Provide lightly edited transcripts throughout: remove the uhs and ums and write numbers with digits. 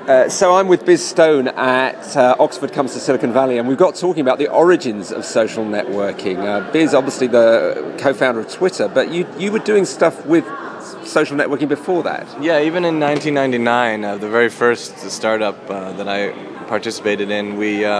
So I'm with Biz Stone at Oxford Comes to Silicon Valley, and we've got talking about the origins of social networking. Biz, obviously the co-founder of Twitter, but you were doing stuff with social networking before that. Yeah, even in 1999, the very first startup that I participated in,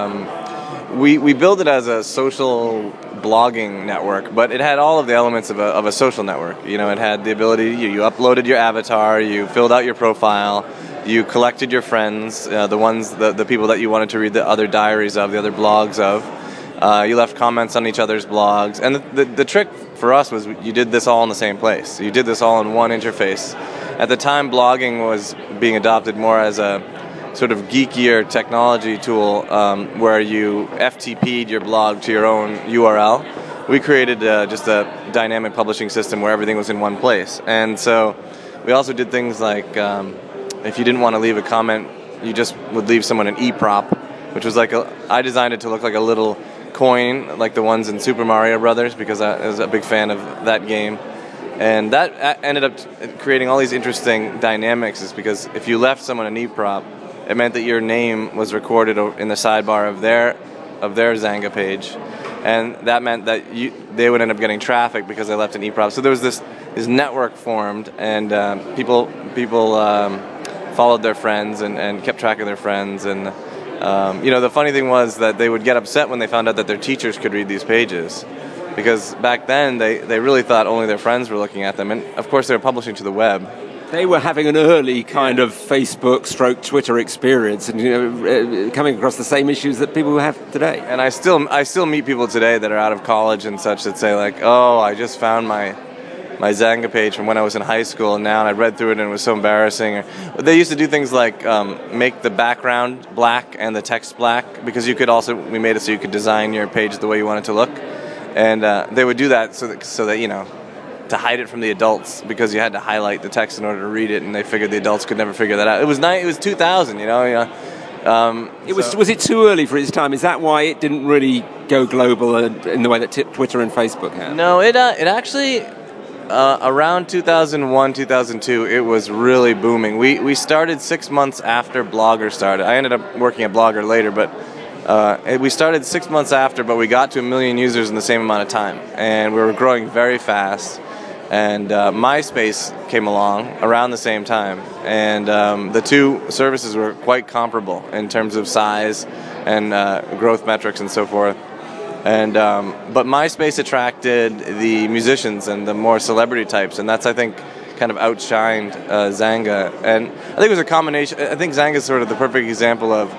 we built it as a social blogging network, but it had all of the elements of a social network. You know, it had the ability, you uploaded your avatar, you filled out your profile, you collected your friends, the people that you wanted to read the other diaries of, the other blogs of. You left comments on each other's blogs, and the trick for us was you did this all in the same place. You did this all in one interface. At the time, blogging was being adopted more as a sort of geekier technology tool where you FTP'd your blog to your own URL. We created just a dynamic publishing system where everything was in one place. And so we also did things like if you didn't want to leave a comment, you just would leave someone an e-prop, which was I designed it to look like a little coin, like the ones in Super Mario Brothers, because I was a big fan of that game. And that ended up creating all these interesting dynamics, is because if you left someone an e-prop, it meant that your name was recorded in the sidebar of their Xanga page, and that meant that they would end up getting traffic because they left an e-prop. So there was this network formed, and people followed their friends and kept track of their friends. And the funny thing was that they would get upset when they found out that their teachers could read these pages, because back then they really thought only their friends were looking at them, and of course they were publishing to the web. They were having an early kind of Facebook/Twitter experience, and coming across the same issues that people have today. And I still meet people today that are out of college and such that say like, "Oh, I just found my Xanga page from when I was in high school, and now I read through it and it was so embarrassing." They used to do things like make the background black and the text black, because we made it so you could design your page the way you wanted to look, and they would do that so that to hide it from the adults, because you had to highlight the text in order to read it, and they figured the adults could never figure that out. It was 2000, Was it too early for its time? Is that why it didn't really go global in the way that Twitter and Facebook have? No, it actually around 2001, 2002, it was really booming. We started 6 months after Blogger started. I ended up working at Blogger later, but we started 6 months after, but we got to 1 million users in the same amount of time, and we were growing very fast. And MySpace came along around the same time, and the two services were quite comparable in terms of size and growth metrics and so forth. And but MySpace attracted the musicians and the more celebrity types, and that's, I think, kind of outshined Xanga. And I think it was a combination. I think Xanga is sort of the perfect example of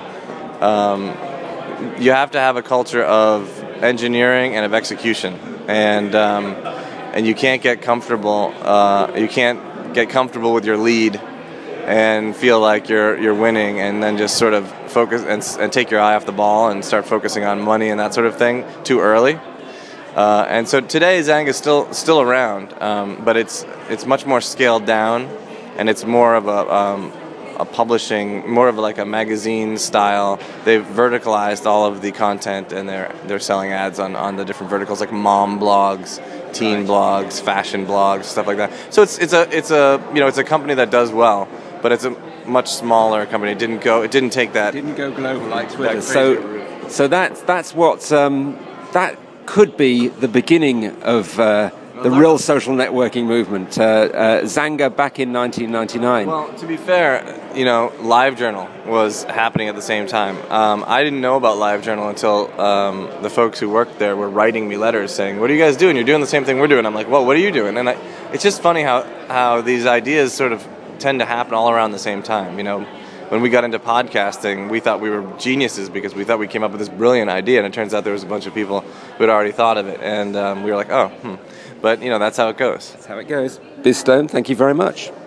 you have to have a culture of engineering and of execution, and you can't get comfortable. You can't get comfortable with your lead and feel like you're winning, and then just sort of focus and take your eye off the ball and start focusing on money and that sort of thing too early. And so today Xanga is still around, but it's much more scaled down, and it's more of a publishing, more of like a magazine style. They've verticalized all of the content, and they're selling ads on the different verticals, like mom blogs, teen blogs, fashion blogs, stuff like that. So it's a company that does well, but it's a much smaller company. It didn't go global like Twitter. So that's what that could be the beginning of the real social networking movement. Xanga back in 1999. Well, to be fair, LiveJournal was happening at the same time. I didn't know about LiveJournal until the folks who worked there were writing me letters saying, "What are you guys doing? You're doing the same thing we're doing." I'm like, "Well, what are you doing?" And it's just funny how these ideas sort of tend to happen all around the same time. When we got into podcasting, we thought we were geniuses because we thought we came up with this brilliant idea, and it turns out there was a bunch of people who had already thought of it, and we were like, But, that's how it goes. That's how it goes. Biz Stone, thank you very much.